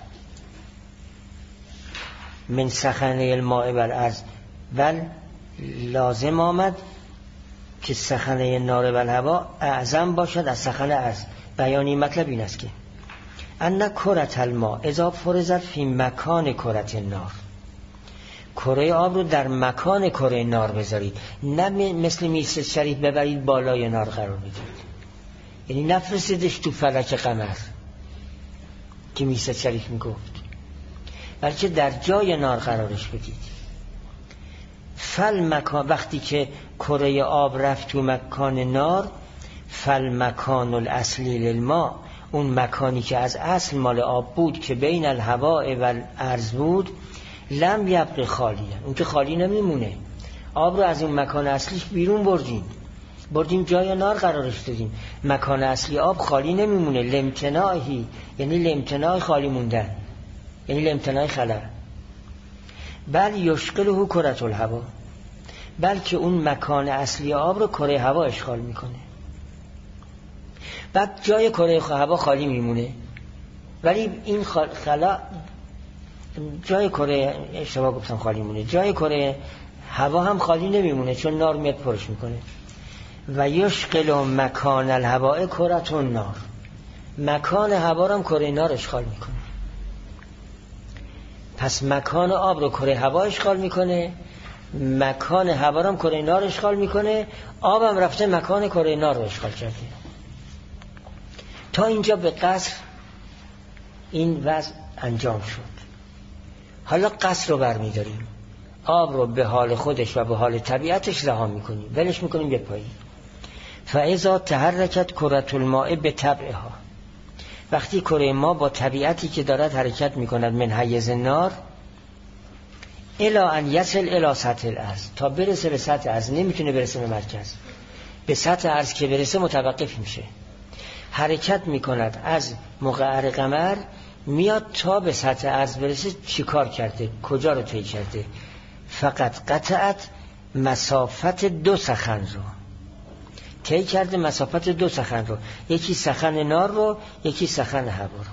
من سخن الماء والارض، بل لازم آمد که سخن نار و الهوا اعظم باشد از سخن ارض. بیانی مطلب این است که ان کرة الماء اذا فرضت فی مکان کرة النار، کره آب رو در مکان کره نار بذارید، نه مثل میست شریف ببرید بالای نار قرار بدید، یعنی نفرستیدش تو فلک قمر که میست شریف میگفت، بلکه در جای نار قرارش بدید. فل مکان، وقتی که کره آب رفت تو مکان نار، فل مکان الاصلی للماء، اون مکانی که از اصل مال آب بود که بین الهواء و الارض بود، لم یبق خالیه، اون که خالی نمیمونه. آب رو از اون مکان اصلیش بیرون بردیم، بردیم جای نار قرارش دادیم، مکان اصلی آب خالی نمیمونه. لامتناعی یعنی لامتناع خالی موندن، یعنی لامتناع خلا. بل یشغله کرة الهوا، بلکه اون مکان اصلی آب رو کره هوا اشغال میکنه. بعد جای کره هوا خالی میمونه، ولی این خلا جای کره، اشتباه گفتم خالی مونه، جای کره هوا هم خالی نمیمونه چون نار میاد پرش میکنه. و یشغل مکان الهواء کرة النار، مکان هوا رو هم کره نار اشغال میکنه. پس مکان آب رو کره هوا اشغال میکنه، مکان هوا رو هم کره نار اشغال میکنه، آب هم رفته مکان کره نار رو اشغال کرده. تا اینجا به قصر این وضع انجام شد. حالا قصر رو برمیداریم، آب رو به حال خودش و به حال طبیعتش رها میکنیم، ولش میکنیم یه پایی. فاذا تحرکت کرة الماء بطبعها، وقتی کره ما با طبیعتی که دارد حرکت میکند من حیز نار، الی ان یصل الی سطح الارض، تا برسه به سطح ارض، نمیتونه برسه به مرکز، به سطح ارض که برسه متوقف میشه. حرکت میکند از مقعر قمر میاد تا به سطح عرض برسه. چی کار کرده؟ کجا رو طی کرده؟ فقط قطعت مسافت دو سخن رو طی کرده، مسافت دو سخن رو، یکی سخن نار رو، یکی سخن هوا رو.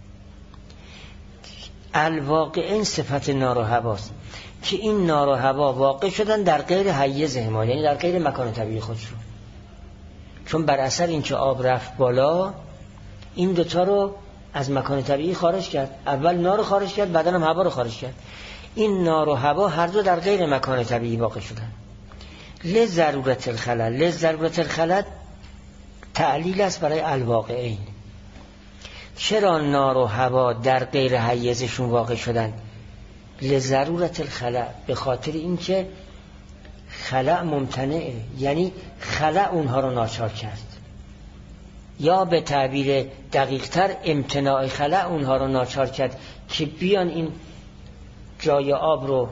الواقع این صفت نار و هواست که این نار و هوا واقع شدن در غیر حیز ما، یعنی در غیر مکان طبیعی خودشون، چون بر اثر اینکه آب رفت بالا این دوتا رو از مکان طبیعی خارج کرد. اول نار رو خارج کرد، بعدا هم هوا رو خارج کرد. این نار و هوا هر دو در غیر مکان طبیعی واقع شدن. لضرورت الخلل، لضرورت الخلل تعلیل است برای الواقعین. چرا نار و هوا در غیر حیزشون واقع شدن؟ لضرورت الخلع، به خاطر اینکه خلع ممتنعه، یعنی خلع اونها رو ناچار کرد، یا به تعبیر دقیق تر امتناع خلع اونها رو ناچار کرد که بیان این جای آب رو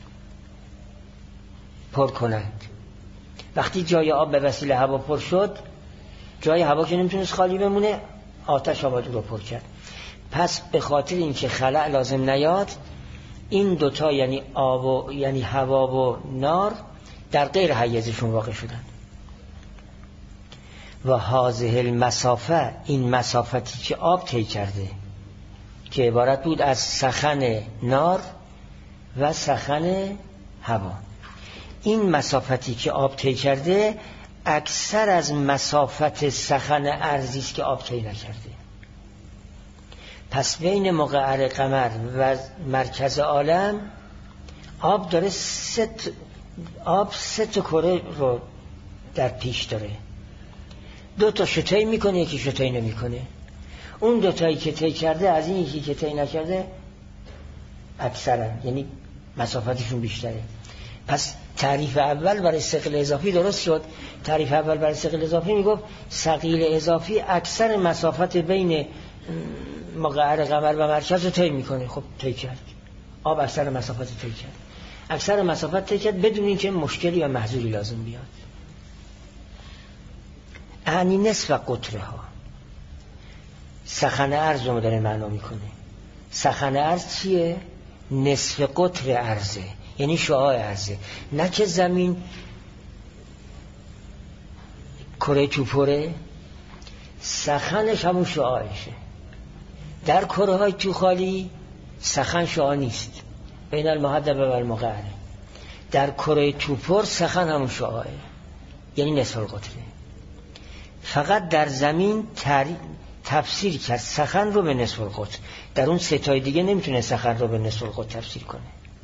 پر کنند. وقتی جای آب به وسیله هوا پر شد، جای هوا که نمیتونست خالی بمونه، آتش آباد رو پر کرد. پس به خاطر اینکه خلع لازم نیاد، این دوتا یعنی آب و یعنی هوا و نار در غیر حیزشون واقع شدن. و هذه المسافه، این مسافتی که آب طی کرده که عبارت بود از سخن نار و سخن هوا، این مسافتی که آب طی کرده اکثر از مسافت سخن ارضی است که آب طی نکرده. پس بین مقعر قمر و مرکز عالم آب داره ست آب ست کره رو در پیش داره. دو تا شطی میکنه، یکی شطی نمیکنه. اون دو تایی که طی کرده از این یکی که طی نکرده اکثرا، یعنی مسافتشون بیشتره. پس تعریف اول برای ثقل اضافی درست شد. تعریف اول برای ثقل اضافی میگفت ثقیل اضافی اکثر مسافت بین مقعر قمر و مرکز رو طی میکنه. خب طی کرد، آب اکثر مسافت طی کرد، اکثر مسافت طی کرد بدون اینکه مشکلی یا محذوری لازم بیاد. اعنی نصف قطره ها، سخن ارز رو داره معنا میکنه. سخن ارز چیه؟ نصف قطر ارزه، یعنی شعاع ارزه. نه که زمین کره توپره، سخنش همون شعاعشه. در کره های تو خالی سخن شعاع نیست، بین المحدب و المقعر. در کره توپر سخن همون شعاعه، یعنی نصف القطره. فقط در زمین تفسیر کرد سخن رو به نصف القطر، در اون ستای دیگه نمیتونه سخن رو به نصف القطر تفسیر کنه.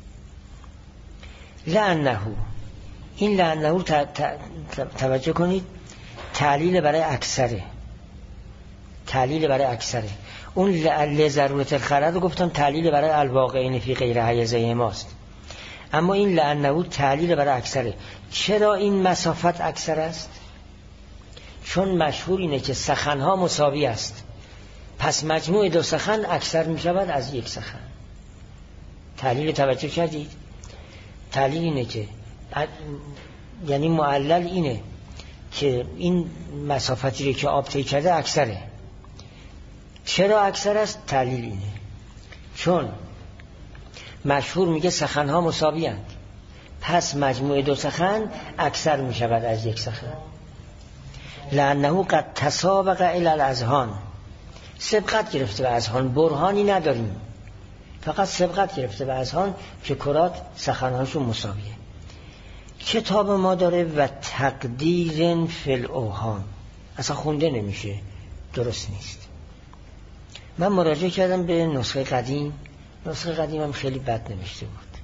لعنه، این لعنه توجه کنید، تعلیل برای اکثره، تعلیل برای اکثره. اون لضرورت الخلل رو گفتم تعلیل برای الواقعین فی غیر حیزه ماست، اما این لعنه تعلیل برای اکثره. چرا این مسافت اکثر است؟ چون مشهور اینه که سخنها مساوی است، پس مجموع دو سخن اکثر می شود از یک سخن. تعلیل توجه کردید؟ تعلیل اینه که یعنی معلل اینه که این مسافتی رو که آب طی کرده اکثره. چرا اکثر است؟ تعلیل اینه چون مشهور میگه سخنها مساوی اند، پس مجموع دو سخن اکثر می شود از یک سخن. لأنه قد تسابق الی الاذهان، سبقت گرفته به اذهان، برهانی نداریم، فقط سبقت گرفته به اذهان که کرات سخنهاشون مساویه. کتاب ما داره و تقدیر فی الاوهام، اصلا خونده نمیشه، درست نیست. من مراجعه کردم به نسخه قدیم، نسخه قدیم هم خیلی بد نوشته بود،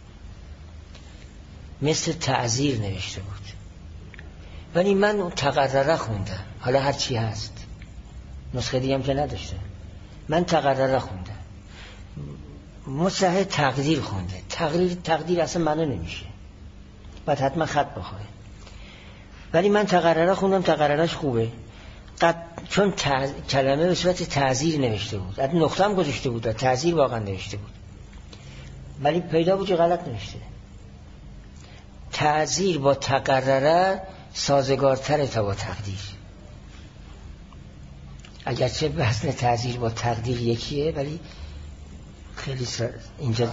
مثل تعذیر نوشته بود، ولی من تقرره خوندم. حالا هر چی هست، نسخه دیگه هم که نداشته، من تقرره خوندم. مصحح تقدیر خونده. تقدیر تقدیر اصلا معنا نمیشه، باید حتما خط بخوره. ولی من تقرره خوندم، تقررش خوبه. قد چون تع... کلمه به صورت تعذیر نوشته بود، حتی نقطه هم گذاشته بود، تعذیر واقعا نوشته بود، ولی پیدا بود که غلط نوشته. تعذیر با تقرره سازگارتره تا با تقدیر. اگرچه وزن تعزیر با تقدیر یکیه ولی خیلی سر اینجا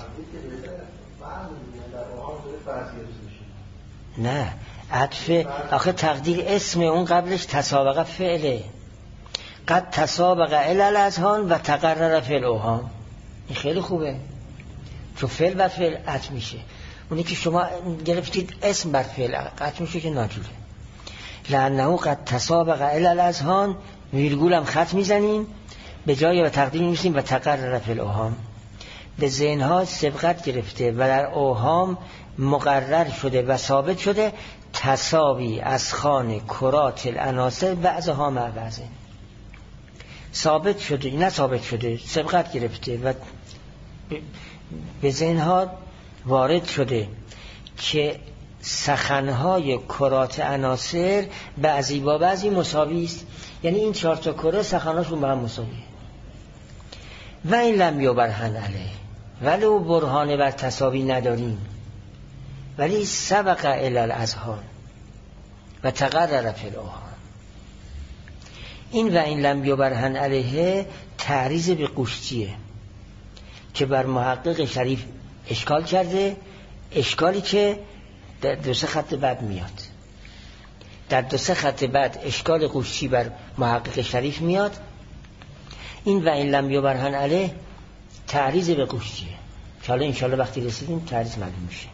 نه عطف. آخه تقدیر اسم، اون قبلش تسابقه فعله. قد تسابقه الال اذهان و تقرر فعل اوهام. این خیلی خوبه چون فعل بر فعل عطف میشه. اونی که شما گرفتید اسم بر فعل عطف میشه که ناجوره. لانه قد تسابقه الال اذهان ویرگول هم خط میزنیم به جای و تقدیر میشیم و تقرر فعل اوهام. به ذهنها سبقت گرفته و در اوهام مقرر شده و ثابت شده تساوی از خان کرات العناصر بعضها مع بعض. ثابت شده نه ثابت شده سبقت گرفته و به ذهنها وارد شده که سخنهای کرات عناصر بعضی با بعضی مساوی است. یعنی این چهار تا کره سخنهاشون با هم مساویه. و این لم یبرهن علیه، ولو برهانه بر تساوی نداریم ولی سبق الی الاذهان و تقرر فی الاوهام. این و این لم یبرهن علیه تعریض به قوشچیه که بر محقق شریف اشکال کرده، اشکالی که در دو سه خط بعد میاد. در دو سه خط بعد اشکال قوشچی بر محقق شریف میاد. این و این لم یبرهن علیه تعریض به قوشچیه که حالا انشاءالله وقتی رسیدیم تعریض معلوم میشه.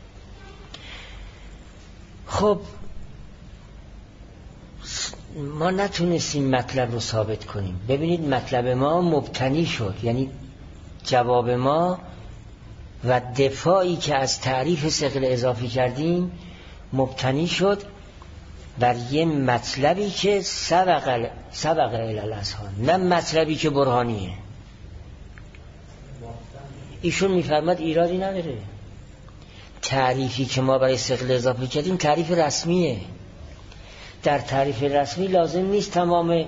خب ما نتونستیم مطلب رو ثابت کنیم. ببینید مطلب ما مبتنی شد، یعنی جواب ما و دفاعی که از تعریف ثقل اضافی کردیم مبتنی شد بر یه مطلبی که سبق سبق الی الاذهان، نه مطلبی که برهانیه. ایشون میفرماد ایرادی نداره، تعریفی که ما برای ثقل اضافی کردیم تعریف رسمیه. در تعریف رسمی لازم نیست تمام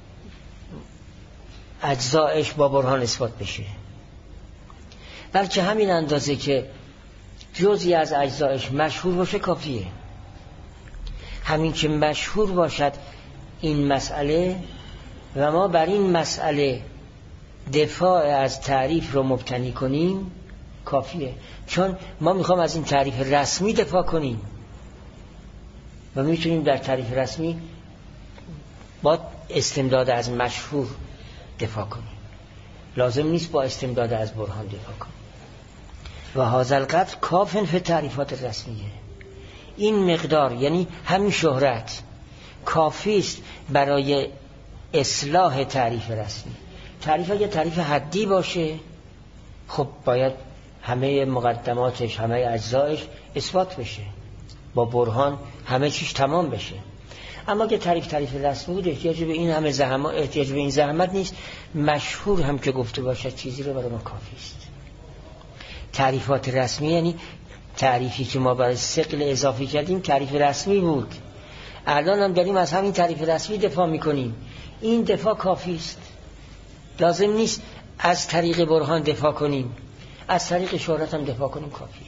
اجزایش با برهان اثبات بشه، بلکه همین اندازه که جزئی از اجزایش مشهور باشه کافیه. همین که مشهور باشد این مسئله و ما بر این مسئله دفاع از تعریف رو مبتنی کنیم کافیه. چون ما میخوام از این تعریف رسمی دفاع کنیم و میتونیم در تعریف رسمی با استمداد از مشهور دفاع کنیم، لازم نیست با استمداد از برهان دفاع کنیم. و هذا القدر کافن فی تعریفات رسمیه. این مقدار یعنی همین شهرت کافی است برای اصلاح تعریف رسمی. تعریف اگه تعریف حدی باشه خب باید همه مقدماتش همه اجزایش اثبات بشه، با برهان همه چیز تمام بشه. اما که تعریف تعریف رسمی بود احتیاج به این همه زحمت احتیاج به این زحمت نیست. مشهور هم که گفته باشد چیزی رو برای ما کافی است. تعریفات رسمی یعنی تعریفی که ما برای ثقل اضافی کردیم تعریف رسمی بود، الان هم داریم از همین تعریف رسمی دفاع میکنیم. این دفاع کافی است، لازم نیست از طریق برهان دفاع کنیم، از طریق شهرت هم دفاع کنیم کافیه.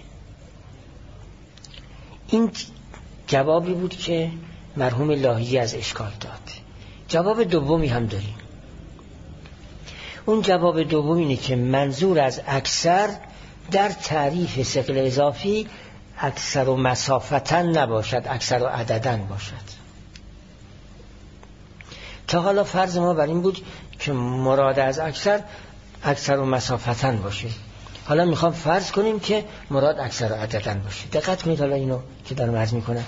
این جوابی بود که مرحوم لاهیجی از اشکال داد. جواب دومی هم داریم. اون جواب دوم اینه که منظور از اکثر در تعریف ثقل اضافی اکثر و مسافتن نباشد، اکثر و عددن باشد. تا حالا فرض ما بر این بود که مراد از اکثر اکثر و مسافتن باشه. حالا میخوام فرض کنیم که مراد اکثر و عددن باشه. دقت کنید حالا اینو که دارم عرض میکنم.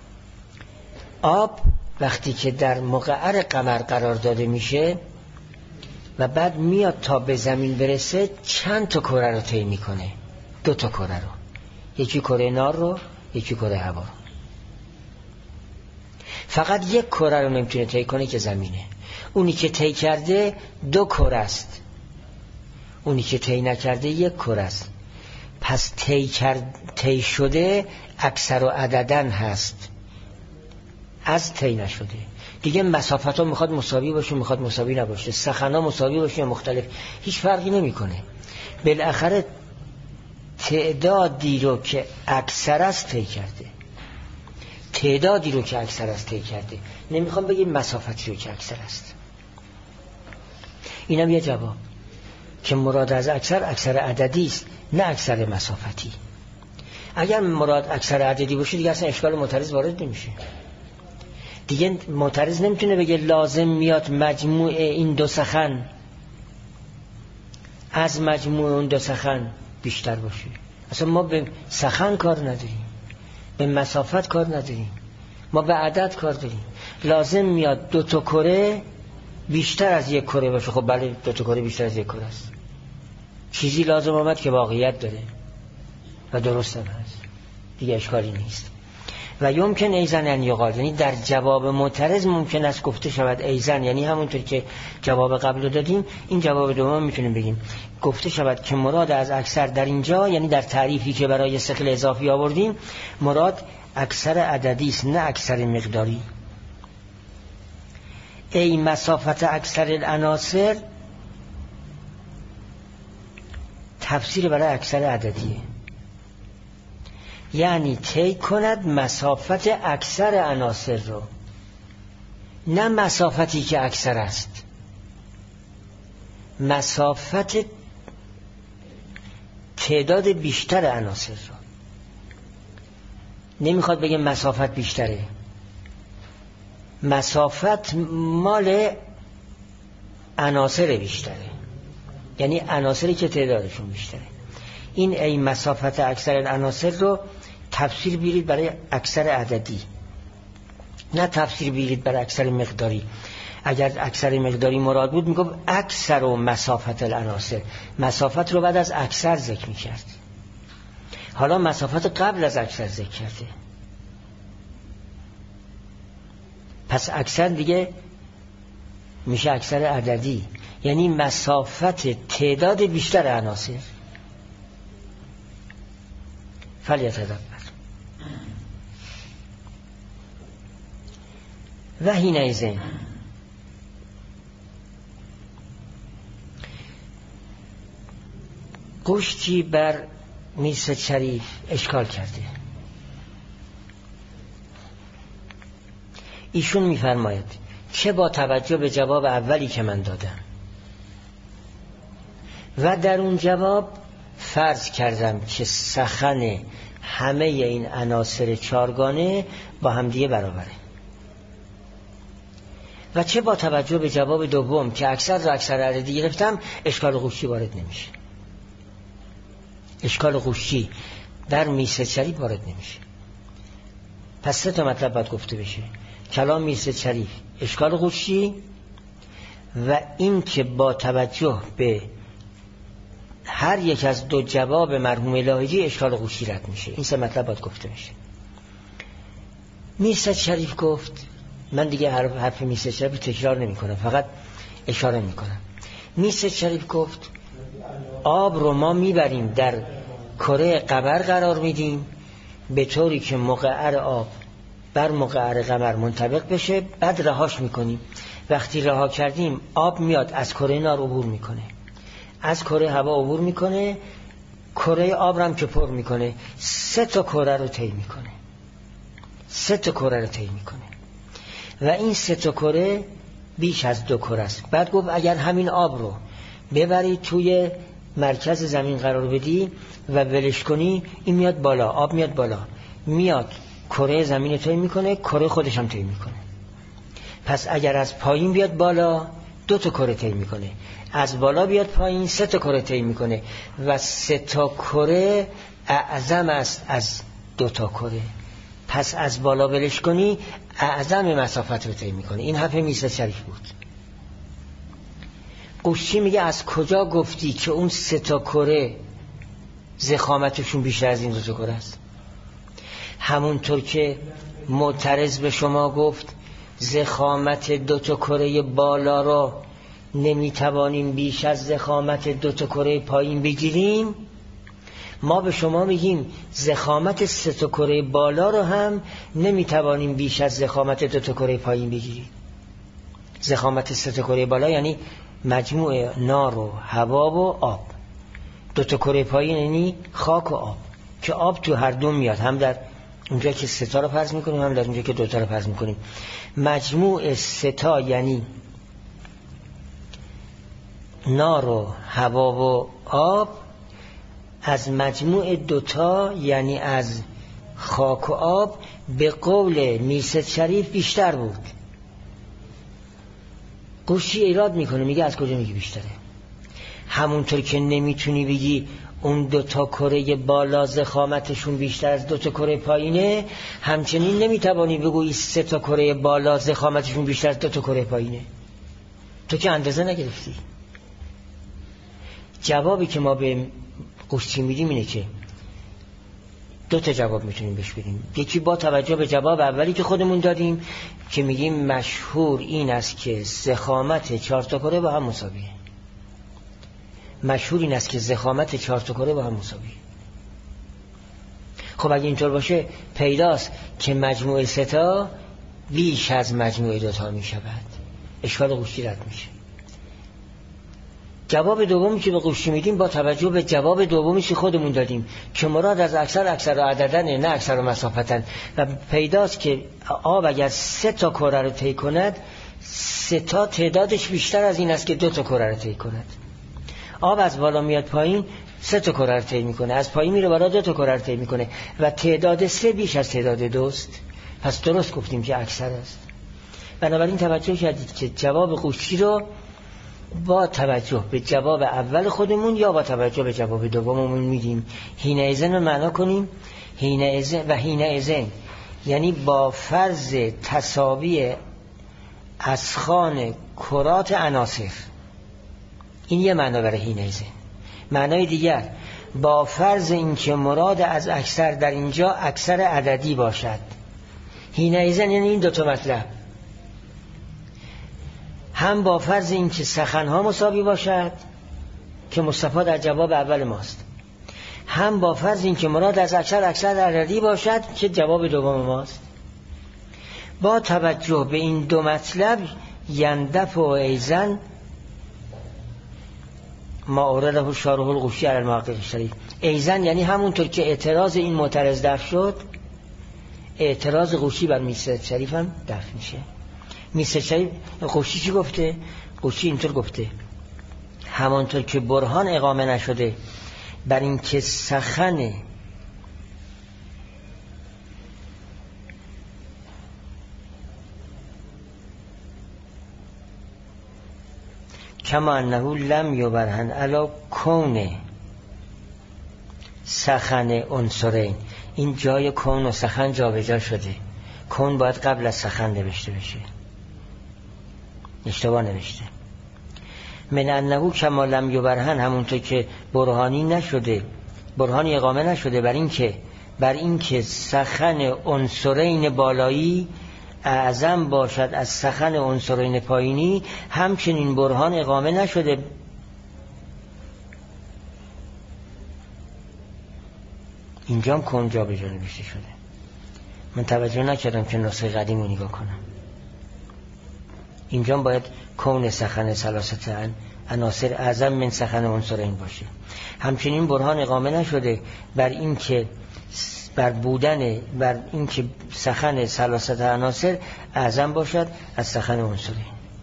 آب وقتی که در مقعر قمر قرار داده میشه و بعد میاد تا به زمین برسه چند تا کره رو طی میکنه؟ دو تا کره رو، یکی کره نار رو یکی کره هوا رو. فقط یک کره رو نمیتونه طی کنه که زمینه. اونی که طی کرده دو کره است، اونی که طی نکرده یک کره است. پس طی کرد طی شده اکثر و عددن هست از طی نشده. دیگه مسافت ها میخواد مساوی باشه میخواد مساوی نباشه، سخن ها مساوی باشه یا مختلف، هیچ فرقی نمیکنه. بالاخره تعدادی رو که اکثر است طی کرده، تعدادی رو که اکثر است طی کرده. نمیخوام بگیم مسافتی رو که اکثر است. اینم یه جواب که مراد از اکثر اکثر عددی است نه اکثر مسافتی. اگر مراد اکثر عددی باشه دیگه اصلا اشکال معترض وارد نمیشه. دیگه معترض نمیتونه بگه لازم میاد مجموع این دو سخن از مجموع اون دو سخن بیشتر باشه. اصلا ما به سخن کار نداریم، به مسافت کار نداریم، ما به عدد کار داریم. لازم میاد دو تا کره بیشتر از یک کره باشه. خب بله دو تا کره بیشتر از یک کره است. چیزی لازم آمد که واقعیت داره و درست هم هست، دیگه اشکالی نیست. و یمکن ایزن ان یقال، یعنی در جواب معترض ممکن است گفته شود ایزن، یعنی همونطور که جواب قبل رو دادیم این جواب دوم میتونیم بگیم گفته شود که مراد از اکثر در اینجا، یعنی در تعریفی که برای ثقل اضافی آوردیم، مراد اکثر عددی است نه اکثر مقداری. ای مسافت اکثر العناصر تفسیر برای اکثر عددیه، یعنی طی کند مسافت اکثر عناصر رو، نه مسافتی که اکثر است، مسافت تعداد بیشتر عناصر رو. نمیخواد بگه مسافت بیشتره، مسافت مال عناصر بیشتره، یعنی عناصری که تعدادشون بیشتره. این ای مسافت اکثر العناصر رو تفسیر بیارید برای اکثر عددی، نه تفسیر بیارید برای اکثر مقداری. اگر اکثر مقداری مراد بود میگفت اکثر و مسافت العناصر، مسافت رو بعد از اکثر ذکر میکرد. حالا مسافت قبل از اکثر ذکر کرده، پس اکثر دیگه میشه اکثر عددی، یعنی مسافت تعداد بیشتر عناصر. فلیتدبر و حینئذ قشتی بر میرزا شریف اشکال کرده. ایشون میفرماید که با توجه به جواب اولی که من دادم و در اون جواب فرض کردم که سخن همه این عناصر چارگانه با همدیگه برابره، و چه با توجه به جواب دوم که اکثر و اکثر عددی گرفتم، اشکال قشتی وارد نمیشه. اشکال قشتی در میرزا شریف وارد نمیشه. پس سه تا مطلب باید گفته بشه: کلام میرزا شریف، اشکال قشتی، و این که با توجه به هر یک از دو جواب مرحوم لاهجی اشکال قشتی رد میشه. این سه مطلب باید گفته بشه. میرزا شریف گفت، من دیگه حرف, حرف میرزا شریف تکرار نمی کنم، فقط اشاره می کنم. میرزا شریف گفت آب رو ما میبریم در کره قمر قرار میدیم به طوری که مقعر آب بر مقعر قمر منطبق بشه، بعد رهاش میکنیم. وقتی رها کردیم آب میاد از کره نار عبور میکنه، از کره هوا عبور میکنه، کره آب رو هم که پر میکنه، سه تا کره رو طی میکنه، سه تا کره رو طی میکنه و این سه تا کره بیش از دو کره است. بعد گفت اگر همین آب رو ببری توی مرکز زمین قرار بدی و ولش کنی، این میاد بالا، آب میاد بالا، میاد کره زمین طی میکنه، کره خودش هم طی میکنه. پس اگر از پایین بیاد بالا دو تا کره طی میکنه، از بالا بیاد پایین سه تا کره طی میکنه و سه تا کره اعظم است از دو تا کره. پس از بالا ولش کنی اعظم مسافت رو طی میکنه. این حرف میرزا شریف بود. قشتی میگه از کجا گفتی که اون سه تا کره ضخامتشون بیشتر از این دو تا کره است؟ همونطور که معترض به شما گفت ضخامت دو تا کره بالا رو نمیتوانیم بیش از ضخامت دو تا کره پایین بگیریم، ما به شما میگیم ضخامت سه تا کره بالا رو هم نمیتوانیم بیش از ضخامت دو تا کره پایین بگیریم. ضخامت سه تا کره بالا یعنی مجموع نار و هوا و آب. دو تا کره پایین یعنی خاک و آب، که آب تو هر دو میاد، هم در اونجا که سه تا رو فرض میکنیم هم در اونجا که دو تا رو فرض میکنیم. مجموع سه تا یعنی نار و هوا و آب از مجموع دوتا، یعنی از خاک و آب، به قول میرصد شریف بیشتر بود. قوشی ایراد میکنه، میگه از کجا میگی بیشتره؟ همونطور که نمیتونی بگی اون دوتا کره بالا ضخامتشون بیشتر از دوتا کره پایینه، همچنین نمیتوانی بگویی سه تا کره بالا ضخامتشون بیشتر از دوتا کره پایینه. تو که اندازه نگرفتی. جوابی که ما به قوشی میدیم اینه که دو تا جواب میتونیم بهش بدیم. یکی با توجه به جواب اولی که خودمون دادیم که میگیم مشهور این است که ضخامت چهار تا کره با هم مساویه. مشهور این است که ضخامت چهار تا کره با هم مساویه. خب اگه اینطور باشه پیداست که مجموع سه تا بیش از مجموع دو تا میشود. اشکال قوشی رد میشه. جواب دومی که به قوشی میدیم با توجه به جواب دومی که خودمون دادیم که مراد از اکثر اکثر و عددن نه اکثر و مسافتن، و پیداست که آب اگر سه تا کره رو طی کند، سه تا تعدادش بیشتر از این است که دو تا کره رو طی کند. آب از بالا میاد پایین سه تا کره رو طی میکنه، از پایین میره بالا دو تا کره رو طی میکنه و تعداد سه بیش از تعداد دوست. پس درست گفتیم که اکثر است. بنابراین توجه کردید که جواب قوشی رو با توجه به جواب اول خودمون یا با توجه به جواب دوممون میدیم. حینئذ رو معنا کنیم. حینئذ و حینئذ یعنی با فرض تساوی اسخان کرات عناصر. این یه معنا برای حینئذ. معنای دیگر با فرض اینکه مراد از اکثر در اینجا اکثر عددی باشد. حینئذ یعنی این دو تا مطلب، هم با فرض این که سخنها مساوی باشد که مصطفی در جواب اول ماست، هم با فرض این که مراد از اکثر اکثر عددی باشد که جواب دوم ماست. با توجه به این دو مطلب یندفع و ایزن ما اورده شارح القوشی علی المحقق الشریف. ایزن یعنی همونطور که اعتراض این معترض دفع شد، اعتراض قوشی بر میرصد شریف هم دفع میشه. میرصد شریف قوشی چی گفته؟ قوشی اینطور گفته همانطور که برهان اقامه نشده بر این که سخن کما انه لم یبرهن علی کون سخن عنصرین. این جای کون و سخن جا به جا شده. کون باید قبل از سخن نوشته بشه، اشتباه نوشته. من انه کما لم یبرهن همونطور که برهانی نشده، برهانی اقامه نشده بر این که بر این که سخن عنصرین بالایی اعظم باشد از سخن عنصرین پایینی، همچنین برهان اقامه نشده اینجا هم کن جا به جا نوشته شده. من توجه نکردم که نسخه قدیم رو نگاه کنم. اینجا باید کون سخن ثلاثه عناصر اعظم من سخن عنصرین باشه. همچنین برهان اقامه نشده بر این که بر بودن بر این که سخن ثلاثه عناصر اعظم باشد از سخن عنصرین.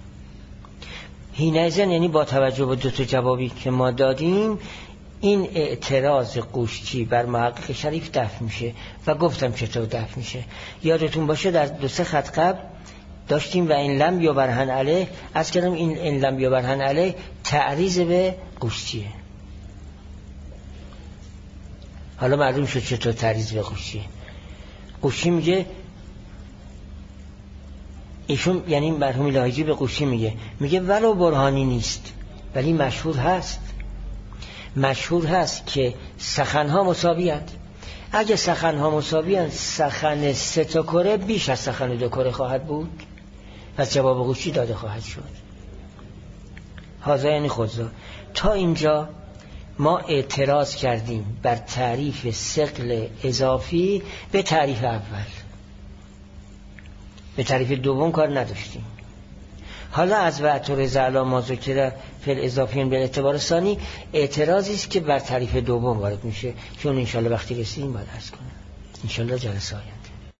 حینئذ یعنی با توجه به دو تا جوابی که ما دادیم این اعتراض قوشچی بر محقق شریف دفع میشه. و گفتم چطور دفع میشه. یادتون باشه در دو سه خط قبل داشتیم و این لم یبرهن علیه، از کردم این این لم یبرهن علیه تعریض به قوشچیه. حالا معلوم شد چطور تعریض به قوشچیه. قوشچی میگه ایشون یعنی مرحوم لاهیجی به قوشچی میگه میگه ولو برهانی نیست ولی مشهور هست. مشهور هست که سخنها مساویند. اگه سخنها مساویند سخن سه تا کره بیش از سخن دو کره خواهد بود، پس جواب قوشچی داده خواهد شد. هذا یعنی خودزا. تا اینجا ما اعتراض کردیم بر تعریف ثقل اضافی به تعریف اول، به تعریف دوم کار نداشتیم. حالا از وعطور زعلا ما ذکر فی الاضافیین به اعتبار ثانی اعتراضی است که بر تعریف دوم وارد میشه که اون انشالله وقتی رسیدیم باید عرض کنم. انشالله جلسه آینده.